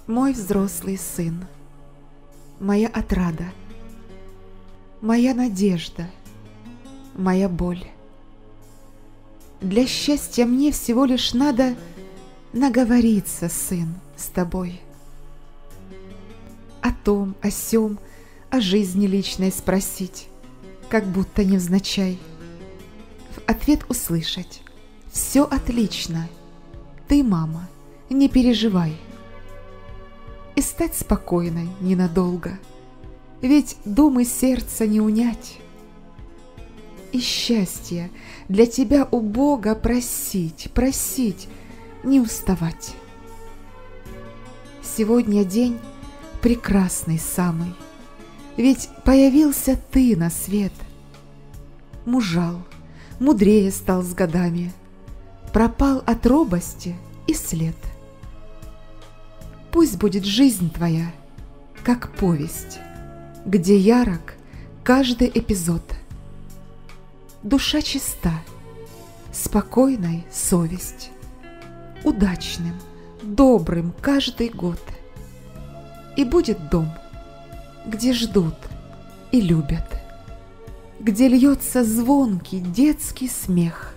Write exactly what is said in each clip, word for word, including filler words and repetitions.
Мой взрослый сын, моя отрада, моя надежда, моя боль. Для счастья мне всего лишь надо наговориться, сын, с тобой. О том, о сём, о жизни личной спросить, как будто невзначай. В ответ услышать: все отлично, ты, мама, не переживай. И стать спокойной ненадолго, ведь думы сердца не унять. И счастье для тебя у Бога просить, просить, не уставать. Сегодня день прекрасный самый, ведь появился ты на свет. Мужал, мудрее стал с годами, пропал от робости и след. Пусть будет жизнь твоя, как повесть, где ярок каждый эпизод. Душа чиста, спокойной совесть, удачным, добрым каждый год. И будет дом, где ждут и любят, где льется звонкий детский смех.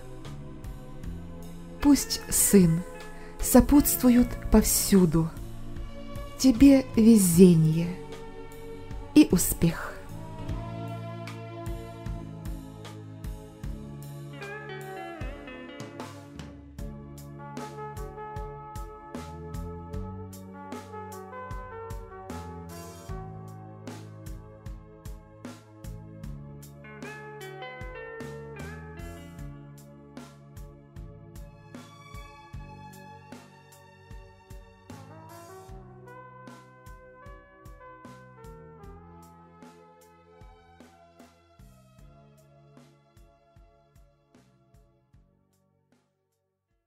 Пусть, сын, сопутствуют повсюду тебе везение и успех.